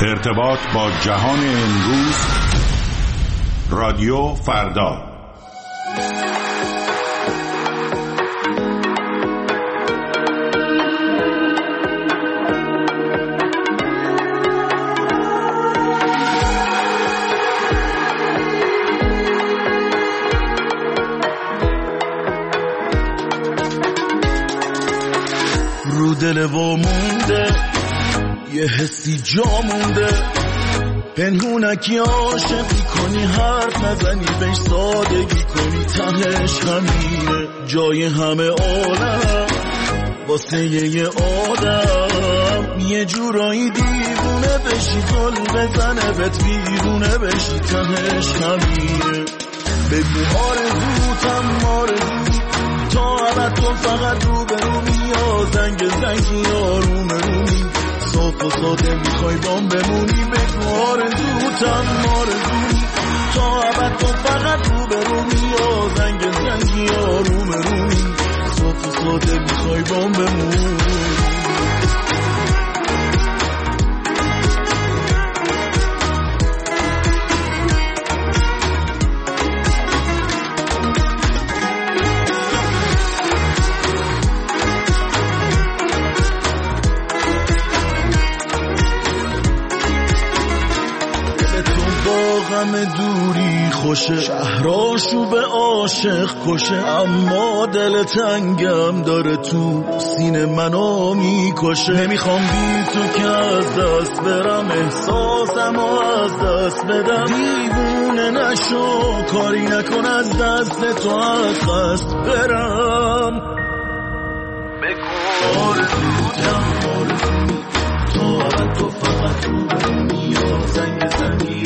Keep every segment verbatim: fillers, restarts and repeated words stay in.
ارتباط با جهان امروز، رادیو فردا. رو دل و مونده یه حسی جا مونده، پنهونکی عاشقی کنی، حرف نزنی بهش سادگی کنی، تهش همینه جای همه عالم واسه یه آدم، یه جورایی دیوونه بشی، گل بزنه بهت بیرونه بشی، تهش همینه. بگو آرزوتم آرزو تا ابد تو فقط رو به رو یا زنگ زنگی آروم رومی، صبح و ساده میخوای بام بمونی. بگو آرزوتم آرزو تا ابد تو فقط رو به رو یا زنگ زنگی آروم رومی، صبح و ساده میخوای بام بمونی. غم دوری خوشه، شهراشو به عاشق کشه، اما دل تنگم داره تو سینه منو میکشه. نمیخوام بی تو که از دست برم، احساسم و از دست بدم، دیوونه نشو کاری نکن از دست تو از دست برم. بگو آرزوتم آرزو تو ابد تو فقط رو برمی یا زنگ زنگی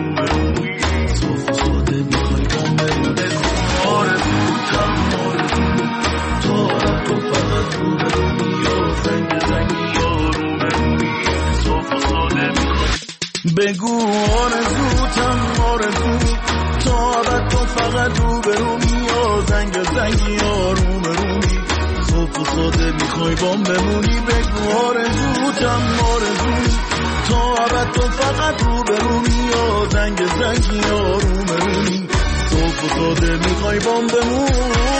بگو آرزوتم آرزو تا ابد تو فقط رو به رو یا زنگ زنگی آروم رومی، صبح و ساده میخوای بام بمونی. بگو آرزوتم آرزو تا ابد تو فقط رو به رو یا زنگ زنگی آروم رومی، صبح و ساده میخوای بام بمونی.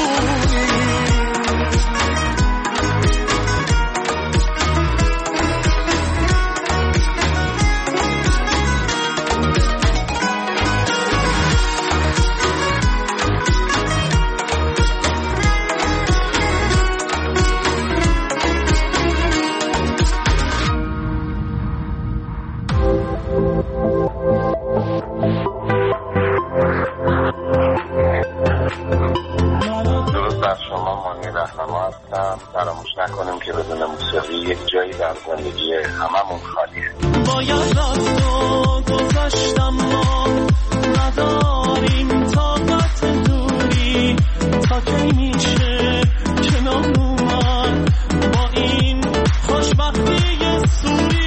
فراموش نکنیم که بدون موسیقی یک جایی در زندگی هممون خالیه. باید رفت و گذاشتم ما نداریم طاقت دوری، تا کی میشه کنار اومد با این خوشبختی سوری.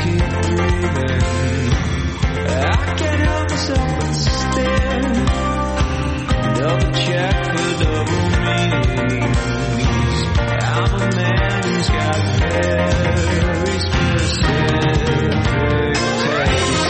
keep breathing. I can't help myself but stare. Double check for double meanings. I'm a man who's got very specific taste.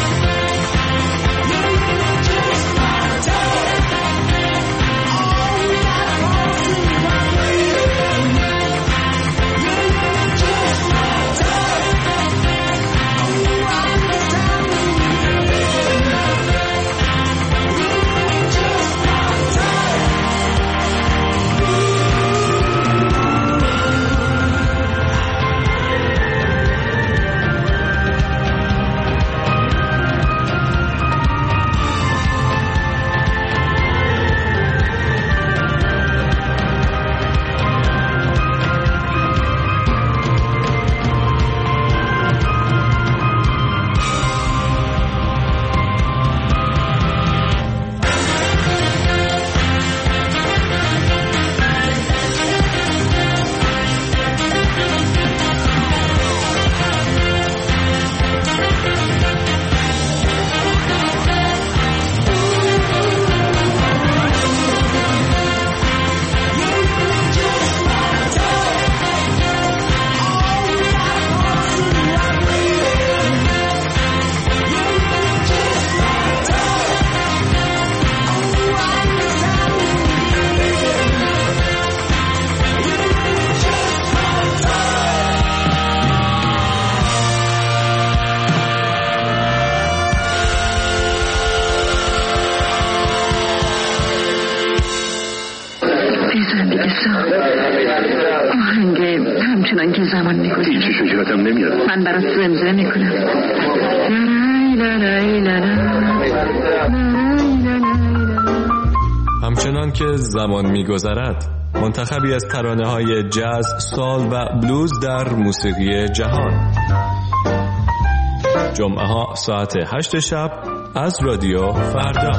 همچنان که زمان میگذره هیچی شکراتم نمیاد. من برات زمزمه میکنم. همچنان که زمان میگذرد، منتخبی از ترانه‌های جاز، سال و بلوز در موسیقی جهان. جمعه ها ساعت هشت شب از رادیو فردا.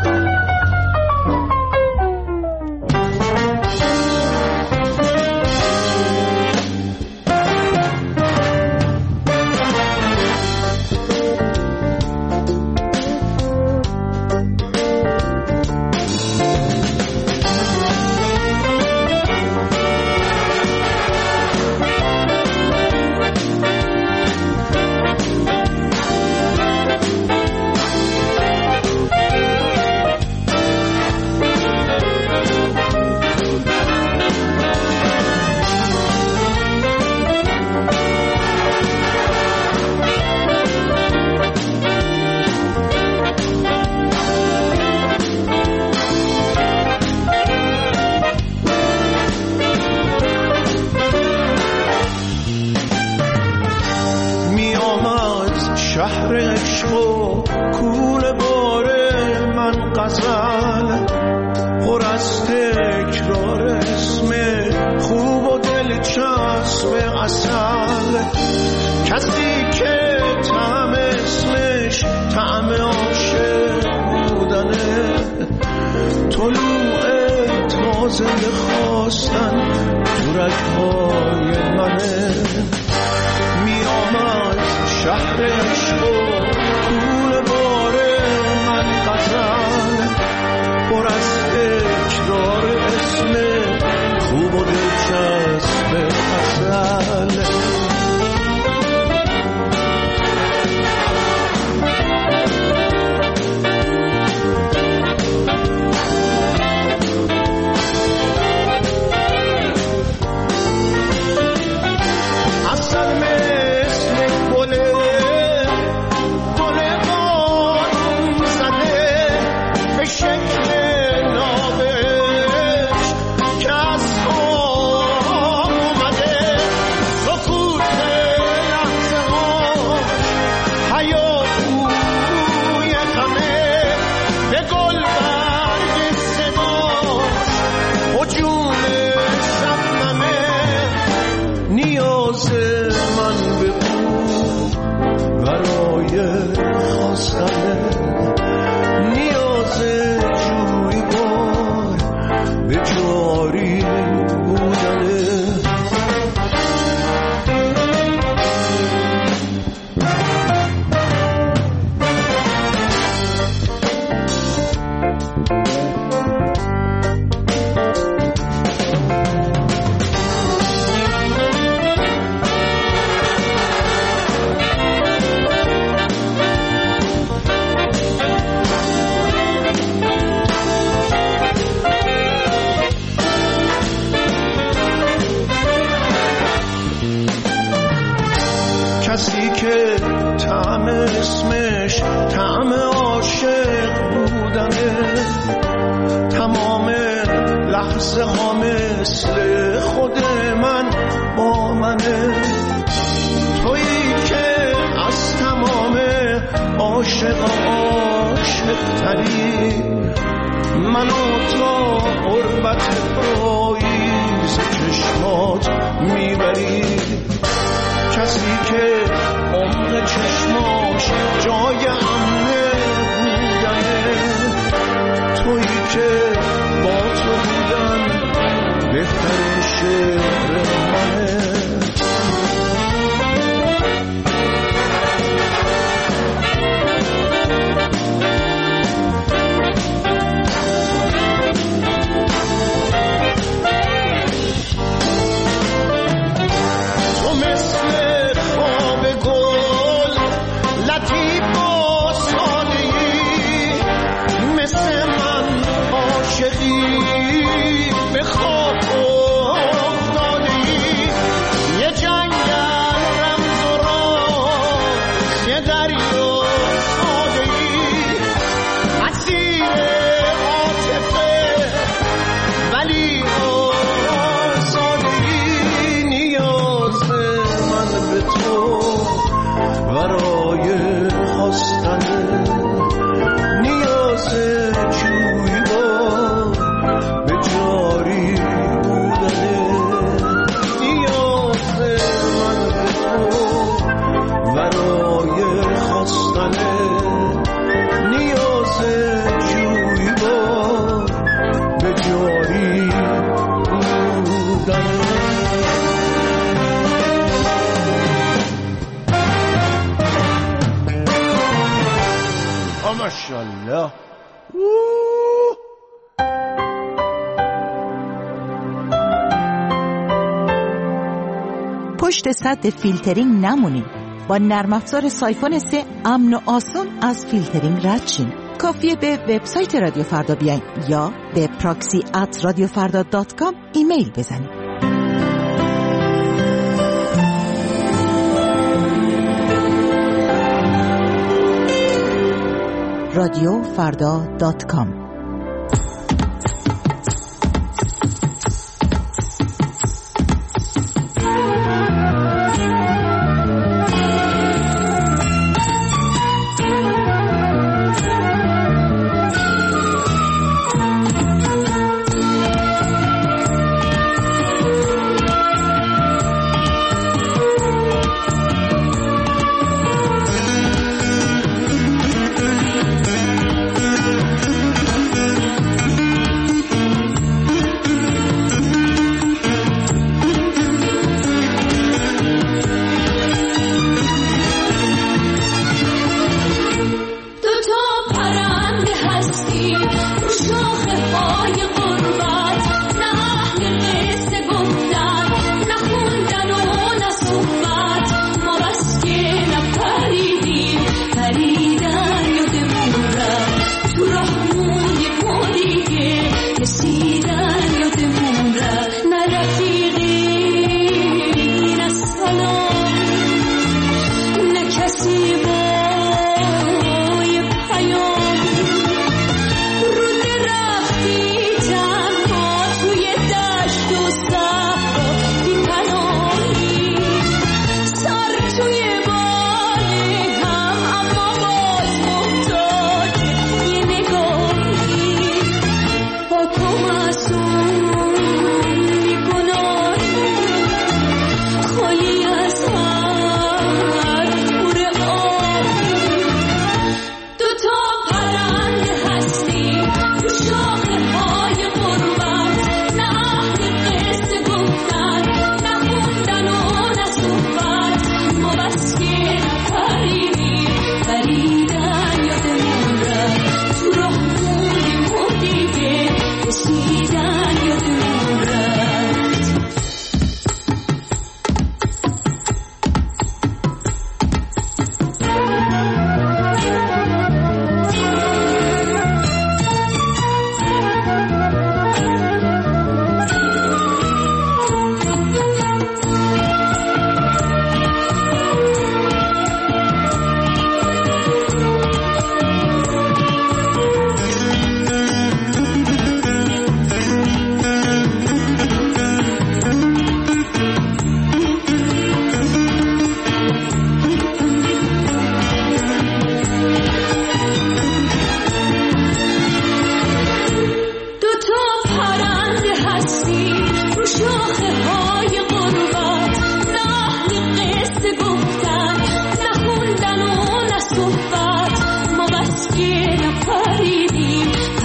شهر عشق و کوله باره من غزل پر از تکرار اسم خوب و دلچسب اصل کسی که طعم اسمش طعم عاشق بودنه طلوع تازه خواستن تو رگ‌های منه میام از شهر عشق و کوله باره من غزل پر از تکرار اسم خوب و دلچسب اصل طعم اسمش طعم عاشق بودنه. تمام لحظه ها مثل خود من با منه. تویی که از تمام عاشق عاشق تری، منو تا قربت پاییز چشمات میبری. کسی که عمق چشماش جای امنه بودنه. تویی که با تو بودن بهترین شعر منه. ماشاءالله. پشت سد فیلترینگ نمونین. با نرم افزار سایفون سه امن و آسان از فیلترینگ رد شین. کافیه به وبسایت رادیو فردا بیاین یا به پراکسی ات رادیو فردا دات کام ایمیل بزنید. رادیو فردا دات کام.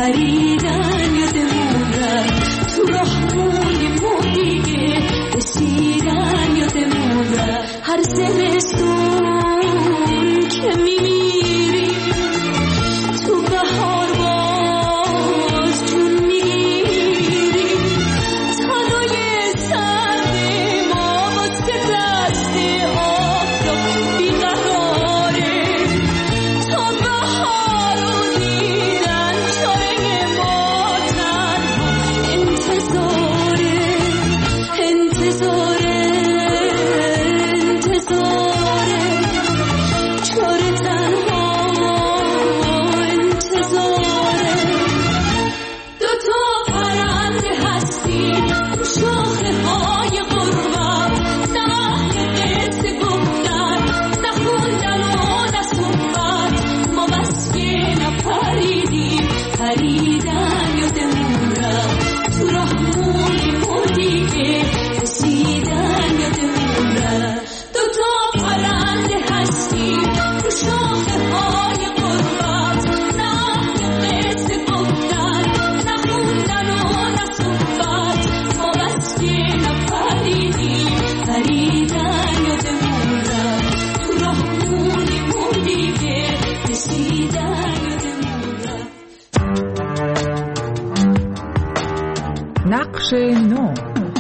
پریدن یادمون رفت تو راهمونی دیگه رسیدن یادمون رفت هر زمستون که میمیری تو بهار باز جون میگیری تنهای سرد ما واسه دست آفتاب بیقراره تا بهار رو دیدن چاره ما تنها انتظاره انتظاره انتظاره چاره تنها انتظاره دوتا پرنده هستی تو شاخه های غربت سهل قصه گفتن نخوندن و نصحبت ما بس که نپریدیم پریدن یادمون رفت تو راهمونی دیگه رسیدن یادمون رفت دوتا پرنده هستی تو شاخه های غربت سهل قصه گفتن نخوندن و نصحبت ما بس که نپریدیم پریدن یادمون رفت تو راهمونی دیگه رسیدن یادمون رفت نقش نو.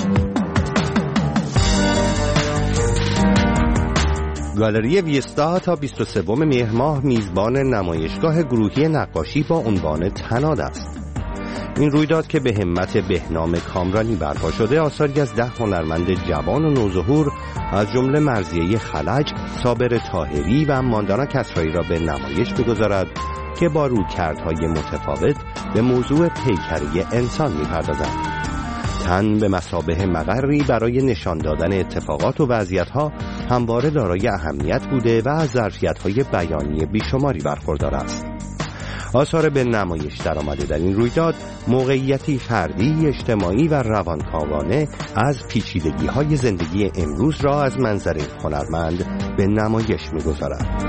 گالری ویستا تا بیست و سوم مهر ماه میزبان نمایشگاه گروهی نقاشی با عنوان تناد است. این رویداد که به همت بهنام کامرانی برپا شده آثاری از ده هنرمند جوان و نوظهور از جمله مرضیه خلج، صابر طاهری و ماندانا کسرایی را به نمایش بگذارد که با رویکردهای متفاوت به موضوع پیکری انسان می‌پردازند. تن به مثابه مقری برای نشان دادن اتفاقات و وضعیت‌ها همواره دارای اهمیت بوده و از ظرفیت‌های بیانی بیشماری برخوردار است. آثار به نمایش درآمده در این رویداد موقعیتی فردی، اجتماعی و روانکاوانه از پیچیدگی‌های زندگی امروز را از منظر هنرمند به نمایش می‌گذارد.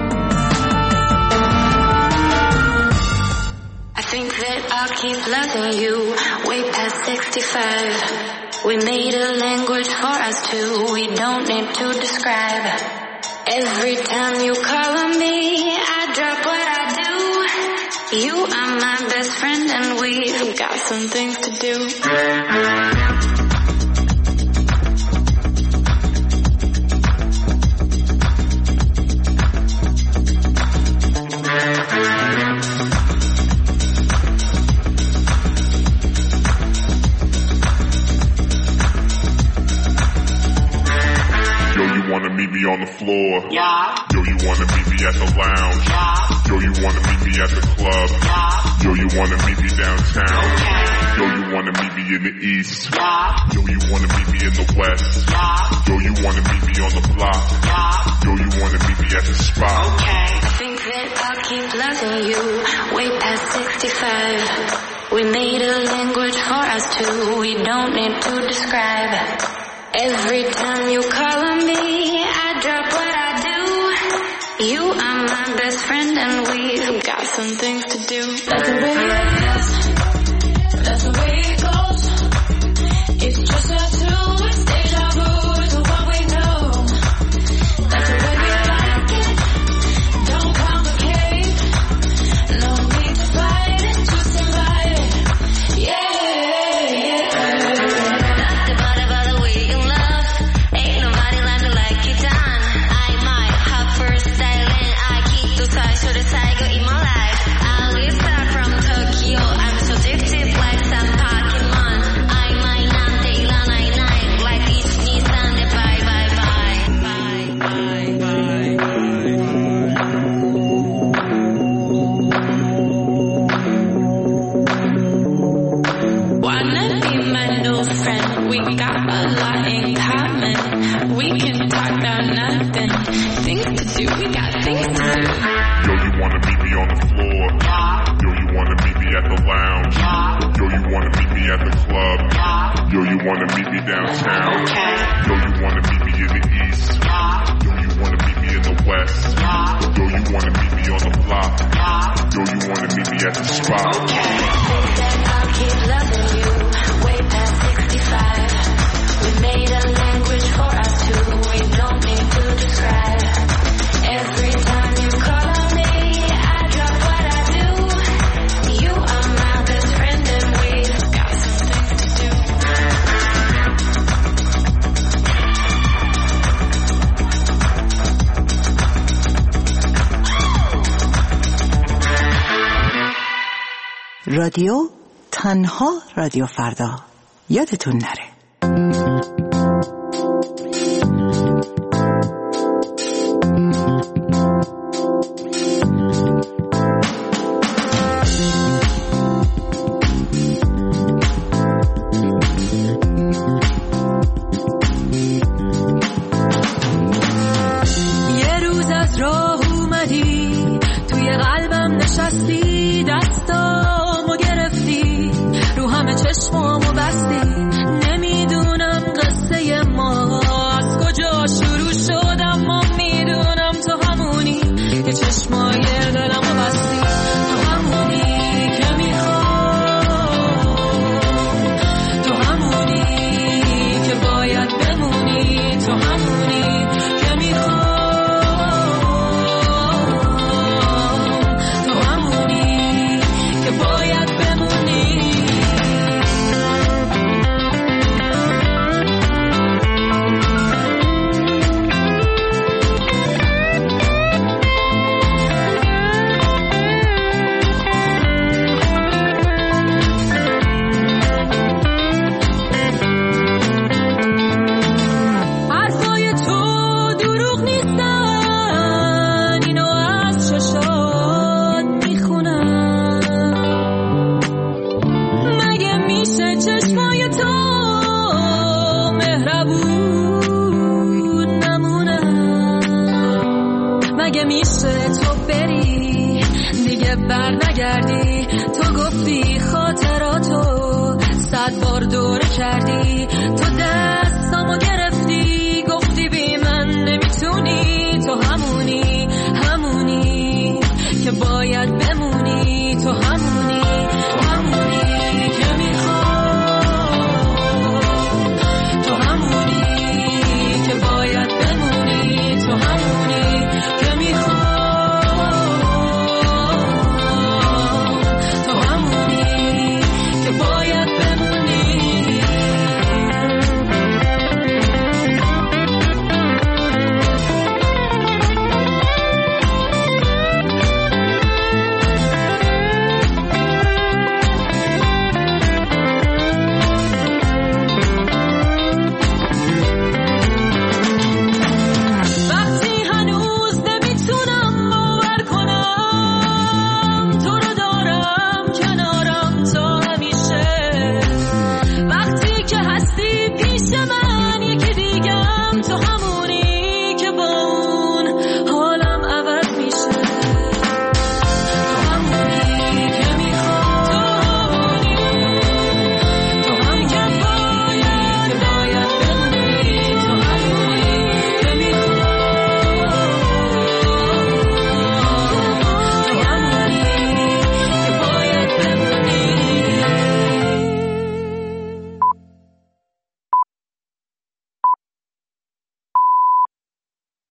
I'll keep loving you way past sixty-five. We made a language for us two, we don't need to describe. Every time you call on me, I drop what I do. You are my best friend and we've got some things to do. Meet me on the floor. Yeah. Yo, you wanna meet me at the lounge. Yeah. Yo, you wanna meet me at the club. Yeah. Yo, you wanna meet me downtown. Okay. Yo, you wanna meet me in the east. Yeah. Yo, you wanna meet me in the west. Yeah. Yo, you wanna meet me on the block. Yeah. Yo, you wanna meet me at the spot. Okay. I think that I'll keep loving you way past sixty-five. We made a language for us two, we don't need to describe. Every time you call on me, I drop what I do. You are my best friend and we've got some things to do. That's the way it is. That's the way it goes. It's just us two, it's deja vu to what we know. That's the way we like it. Don't complicate. No need to fight it, just invite it. Yeah, yeah. Yo, you wanna meet me downtown. Yo, you wanna meet me in the east. Yo, you wanna meet me in the west. Yo, you wanna meet me on the block. Yo, you wanna meet me at the spot. رادیو تنها رادیو فردا، یادتون نره. چشمامو بستی، نمیدونم قصه ما از کجا شروع شد، اما میدونم تو همونی که چشمای دلمو بستی، تو همونی که میخوام، تو همونی که باید بمونی، تو همونی که میخوام، تو همونی که باید بمونی. مگه میشه تو بری دیگه بر نگردی؟ تو گفتی خاطراتو صد بار دوره کردی،